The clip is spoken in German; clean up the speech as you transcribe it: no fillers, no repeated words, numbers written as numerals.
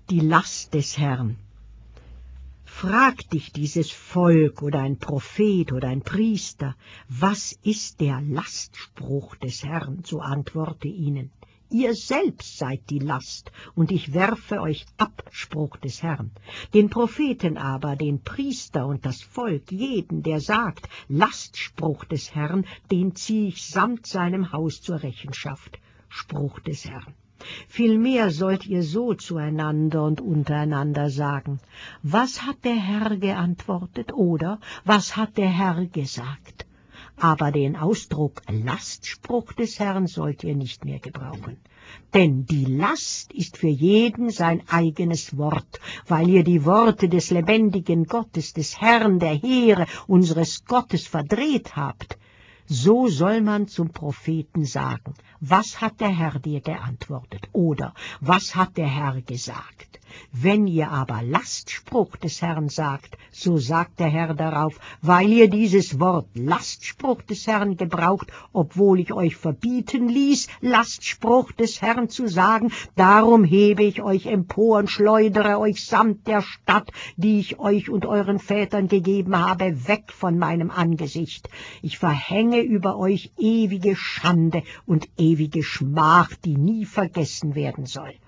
Die Last des Herrn. Fragt dich dieses Volk oder ein Prophet oder ein Priester, was ist der Lastspruch des Herrn, so antworte ihnen: Ihr selbst seid die Last, und ich werfe euch ab, Spruch des Herrn. Den Propheten aber, den Priester und das Volk, jeden, der sagt, Lastspruch des Herrn, den ziehe ich samt seinem Haus zur Rechenschaft, Spruch des Herrn. Vielmehr sollt ihr so zueinander und untereinander sagen: Was hat der Herr geantwortet, oder was hat der Herr gesagt? Aber den Ausdruck Lastspruch des Herrn sollt ihr nicht mehr gebrauchen. Denn die Last ist für jeden sein eigenes Wort, weil ihr die Worte des lebendigen Gottes, des Herrn der Heere, unseres Gottes, verdreht habt. So soll man zum Propheten sagen: Was hat der Herr dir geantwortet? Oder was hat der Herr gesagt? Wenn ihr aber Lastspruch des Herrn sagt, so sagt der Herr darauf: Weil ihr dieses Wort Lastspruch des Herrn gebraucht, obwohl ich euch verbieten ließ, Lastspruch des Herrn zu sagen, darum hebe ich euch empor und schleudere euch samt der Stadt, die ich euch und euren Vätern gegeben habe, weg von meinem Angesicht. Ich verhänge über euch ewige Schande und ewige Schmach, die nie vergessen werden soll.